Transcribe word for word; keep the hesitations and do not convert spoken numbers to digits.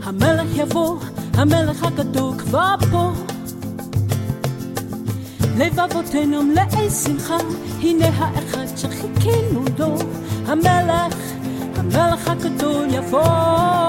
המלך יבוא, המלך הגדול כבר פה. לבבותינו מלאי שמחה, הנה האחד שחיכינו לו. המלך, המלך הגדול יבוא.